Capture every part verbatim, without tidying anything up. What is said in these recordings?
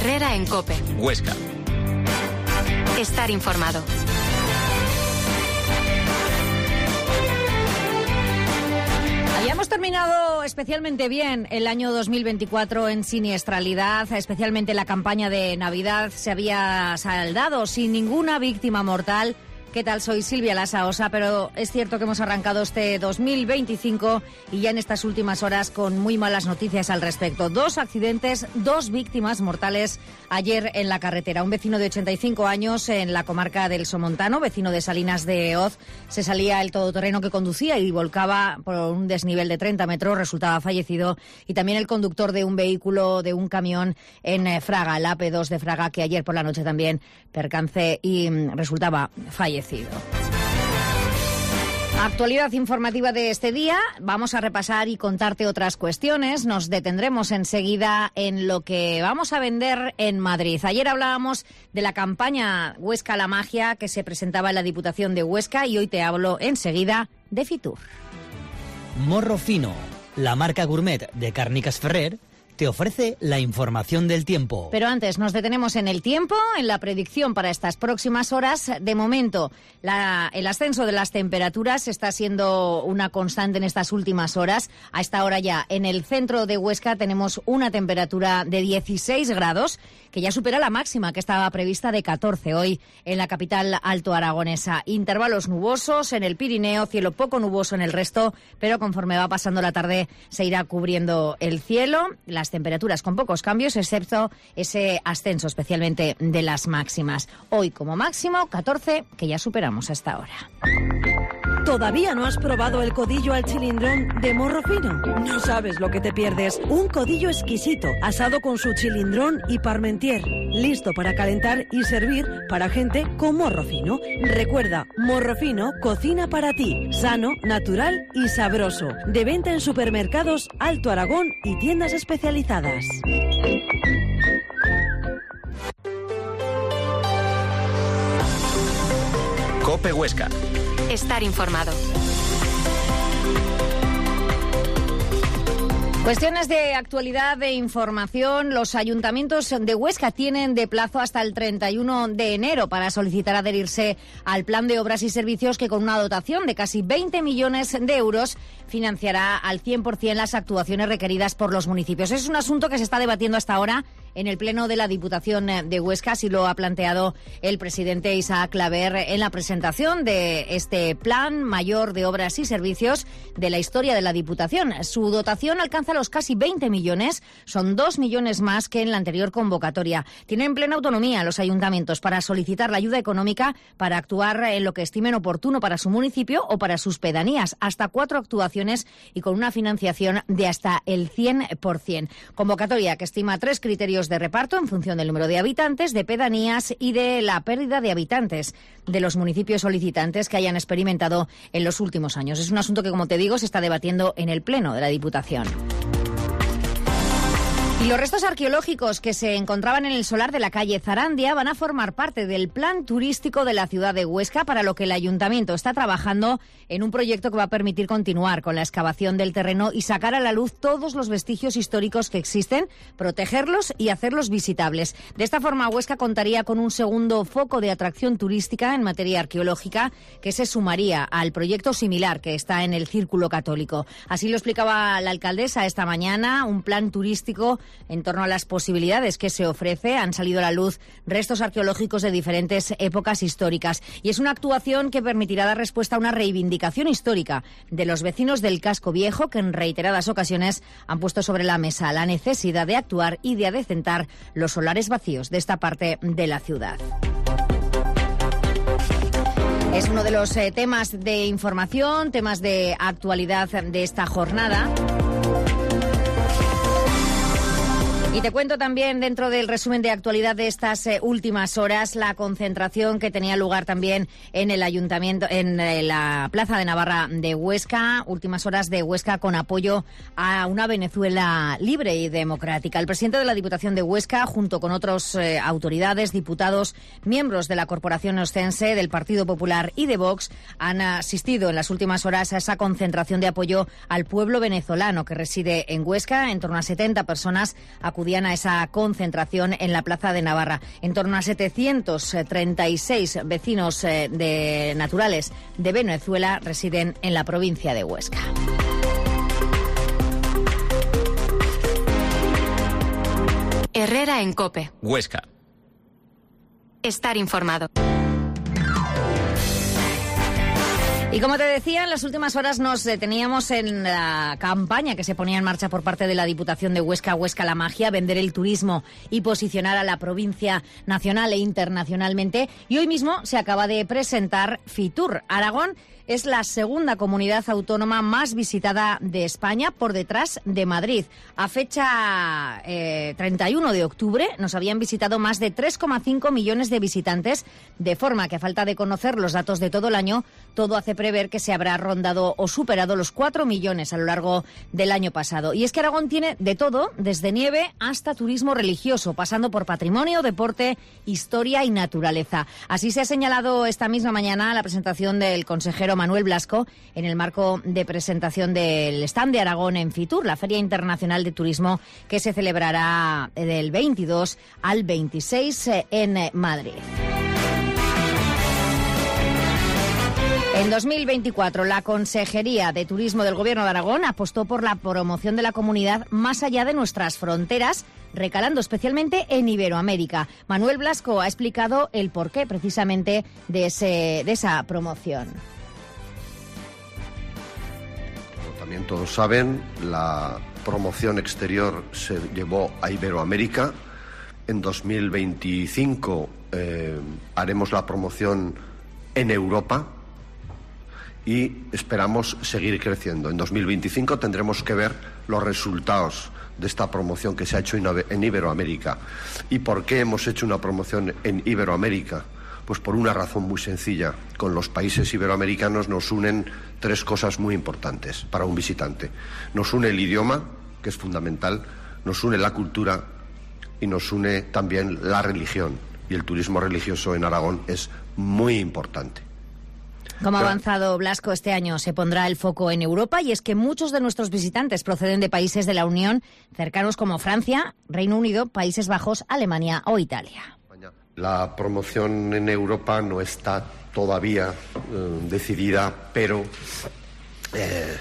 Herrera en COPE. Huesca. Estar informado. Habíamos terminado especialmente bien el año dos mil veinticuatro en siniestralidad, especialmente la campaña de Navidad se había saldado sin ninguna víctima mortal. ¿Qué tal? Soy Silvia Lasaosa, pero es cierto que hemos arrancado este dos mil veinticinco y ya en estas últimas horas con muy malas noticias al respecto. Dos accidentes, dos víctimas mortales ayer en la carretera. Un vecino de ochenta y cinco años en la comarca del Somontano, vecino de Salinas de Hoz, se salía el todoterreno que conducía y volcaba por un desnivel de treinta metros, resultaba fallecido. Y también el conductor de un vehículo, de un camión en Fraga, la A P dos de Fraga, que ayer por la noche también percance y resultaba fallecido. Actualidad informativa de este día. Vamos a repasar y contarte otras cuestiones. Nos detendremos enseguida en lo que vamos a vender en Madrid. Ayer hablábamos de la campaña Huesca la Magia que se presentaba en la Diputación de Huesca y hoy te hablo enseguida de Fitur. Morro Fino, la marca gourmet de Càrniques Ferrer, te ofrece la información del tiempo. Pero antes nos detenemos en el tiempo, en la predicción para estas próximas horas. De momento, la, el ascenso de las temperaturas está siendo una constante en estas últimas horas. A esta hora ya en el centro de Huesca tenemos una temperatura de dieciséis grados, que ya supera la máxima que estaba prevista de catorce hoy en la capital alto aragonesa. Intervalos nubosos en el Pirineo, cielo poco nuboso en el resto, pero conforme va pasando la tarde se irá cubriendo el cielo. Las temperaturas con pocos cambios, excepto ese ascenso especialmente de las máximas. Hoy como máximo catorce, que ya superamos hasta ahora. ¿Todavía no has probado el codillo al chilindrón de Morro Fino? No sabes lo que te pierdes. Un codillo exquisito, asado con su chilindrón y parmentier. Listo para calentar y servir para gente con morro fino. Recuerda, Morro Fino cocina para ti. Sano, natural y sabroso. De venta en supermercados Alto Aragón y tiendas especializadas. COPE Huesca. Estar informado. Cuestiones de actualidad, de información. Los ayuntamientos de Huesca tienen de plazo hasta el treinta y uno de enero para solicitar adherirse al plan de obras y servicios que con una dotación de casi veinte millones de euros financiará al cien por ciento las actuaciones requeridas por los municipios. Es un asunto que se está debatiendo hasta ahora en el Pleno de la Diputación de Huesca, así lo ha planteado el presidente Isaac Claver en la presentación de este Plan Mayor de Obras y Servicios de la historia de la Diputación. Su dotación alcanza los casi veinte millones, son dos millones más que en la anterior convocatoria. Tienen plena autonomía los ayuntamientos para solicitar la ayuda económica para actuar en lo que estimen oportuno para su municipio o para sus pedanías, hasta cuatro actuaciones y con una financiación de hasta el cien por ciento. Convocatoria que estima tres criterios de reparto en función del número de habitantes, de pedanías y de la pérdida de habitantes de los municipios solicitantes que hayan experimentado en los últimos años. Es un asunto que, como te digo, se está debatiendo en el Pleno de la Diputación. Y los restos arqueológicos que se encontraban en el solar de la calle Zarandia van a formar parte del plan turístico de la ciudad de Huesca, para lo que el ayuntamiento está trabajando en un proyecto que va a permitir continuar con la excavación del terreno y sacar a la luz todos los vestigios históricos que existen, protegerlos y hacerlos visitables. De esta forma, Huesca contaría con un segundo foco de atracción turística en materia arqueológica que se sumaría al proyecto similar que está en el Círculo Católico. Así lo explicaba la alcaldesa esta mañana, un plan turístico en torno a las posibilidades que se ofrece. Han salido a la luz restos arqueológicos de diferentes épocas históricas y es una actuación que permitirá dar respuesta a una reivindicación histórica de los vecinos del casco viejo, que en reiteradas ocasiones han puesto sobre la mesa la necesidad de actuar y de adecentar los solares vacíos de esta parte de la ciudad. Es uno de los eh, temas de información, temas de actualidad de esta jornada. Y te cuento también, dentro del resumen de actualidad de estas eh, últimas horas, la concentración que tenía lugar también en el ayuntamiento, en eh, la Plaza de Navarra de Huesca, últimas horas de Huesca, con apoyo a una Venezuela libre y democrática. El presidente de la Diputación de Huesca, junto con otras eh, autoridades, diputados, miembros de la Corporación Ostense, del Partido Popular y de Vox, han asistido en las últimas horas a esa concentración de apoyo al pueblo venezolano que reside en Huesca. En torno a setenta personas acudieron acudían a esa concentración en la Plaza de Navarra. En torno a setecientos treinta y seis vecinos eh, de naturales de Venezuela residen en la provincia de Huesca. Herrera en COPE. Huesca. Estar informado. Y como te decía, en las últimas horas nos deteníamos en la campaña que se ponía en marcha por parte de la Diputación de Huesca, Huesca la Magia, vender el turismo y posicionar a la provincia nacional e internacionalmente. Y hoy mismo se acaba de presentar Fitur. Aragón es la segunda comunidad autónoma más visitada de España, por detrás de Madrid. A fecha eh, treinta y uno de octubre nos habían visitado más de tres coma cinco millones de visitantes, de forma que, a falta de conocer los datos de todo el año, todo hace prever que se habrá rondado o superado los cuatro millones a lo largo del año pasado. Y es que Aragón tiene de todo, desde nieve hasta turismo religioso, pasando por patrimonio, deporte, historia y naturaleza. Así se ha señalado esta misma mañana la presentación del consejero Manuel Blasco en el marco de presentación del stand de Aragón en Fitur, la Feria Internacional de Turismo, que se celebrará del veintidós al veintiséis en Madrid. En dos mil veinticuatro, la Consejería de Turismo del Gobierno de Aragón apostó por la promoción de la comunidad más allá de nuestras fronteras, recalando especialmente en Iberoamérica. Manuel Blasco ha explicado el porqué precisamente de, ese, de esa promoción. Como también todos saben, la promoción exterior se llevó a Iberoamérica. En dos mil veinticinco eh, haremos la promoción en Europa y esperamos seguir creciendo. En dos mil veinticinco tendremos que ver los resultados de esta promoción que se ha hecho en Iberoamérica. ¿Y por qué hemos hecho una promoción en Iberoamérica? Pues por una razón muy sencilla. Con los países iberoamericanos nos unen tres cosas muy importantes para un visitante. Nos une el idioma, que es fundamental, nos une la cultura y nos une también la religión. Y el turismo religioso en Aragón es muy importante. Como ha avanzado Blasco, este año se pondrá el foco en Europa, y es que muchos de nuestros visitantes proceden de países de la Unión cercanos como Francia, Reino Unido, Países Bajos, Alemania o Italia. La promoción en Europa no está todavía eh, decidida, pero eh,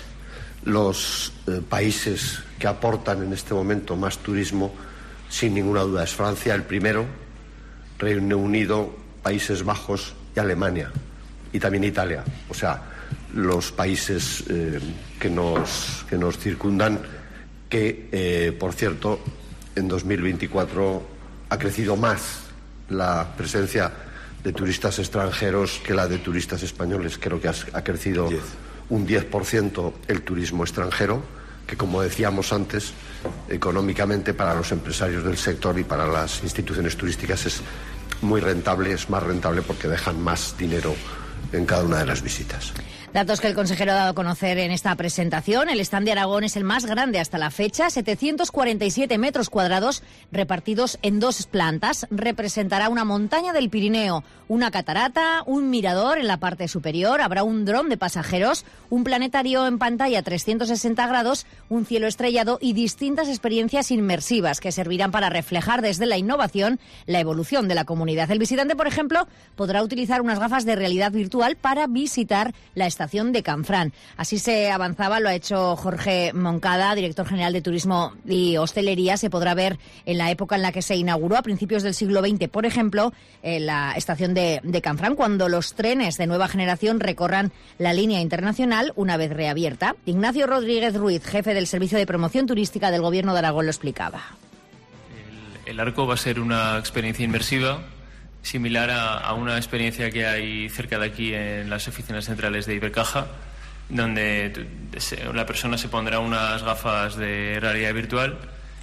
los eh, países que aportan en este momento más turismo, sin ninguna duda, es Francia el primero, Reino Unido, Países Bajos y Alemania. Y también Italia, o sea, los países eh, que nos que nos circundan, que, eh, por cierto, en dos mil veinticuatro ha crecido más la presencia de turistas extranjeros que la de turistas españoles. Creo que ha, ha crecido diez. Un diez por ciento el turismo extranjero, que, como decíamos antes, económicamente para los empresarios del sector y para las instituciones turísticas es muy rentable, es más rentable porque dejan más dinero en cada una de las visitas. Datos que el consejero ha dado a conocer en esta presentación. El stand de Aragón es el más grande hasta la fecha, setecientos cuarenta y siete metros cuadrados repartidos en dos plantas. Representará una montaña del Pirineo, una catarata, un mirador en la parte superior, habrá un dron de pasajeros, un planetario en pantalla trescientos sesenta grados, un cielo estrellado y distintas experiencias inmersivas que servirán para reflejar desde la innovación la evolución de la comunidad. El visitante, por ejemplo, podrá utilizar unas gafas de realidad virtual para visitar la estación de Canfrán. Así se avanzaba, lo ha hecho Jorge Moncada, director general de Turismo y Hostelería. Se podrá ver en la época en la que se inauguró, a principios del siglo veinte, por ejemplo, en la estación de, de Canfrán, cuando los trenes de nueva generación recorran la línea internacional una vez reabierta. Ignacio Rodríguez Ruiz, jefe del Servicio de Promoción Turística del Gobierno de Aragón, lo explicaba. El, el arco va a ser una experiencia inmersiva, similar a, a una experiencia que hay cerca de aquí en las oficinas centrales de Ibercaja, donde la persona se pondrá unas gafas de realidad virtual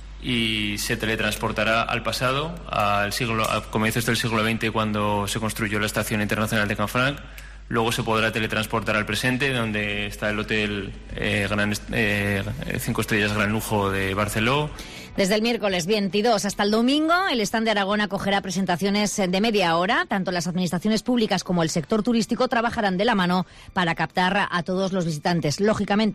y se teletransportará al pasado, al siglo, a comienzos del siglo veinte, cuando se construyó la Estación Internacional de Canfranc. Luego se podrá teletransportar al presente, donde está el hotel eh, Gran, eh, cinco estrellas Gran Lujo de Barceló. Desde el miércoles veintidós hasta el domingo, el stand de Aragón acogerá presentaciones de media hora. Tanto las administraciones públicas como el sector turístico trabajarán de la mano para captar a todos los visitantes. Lógicamente,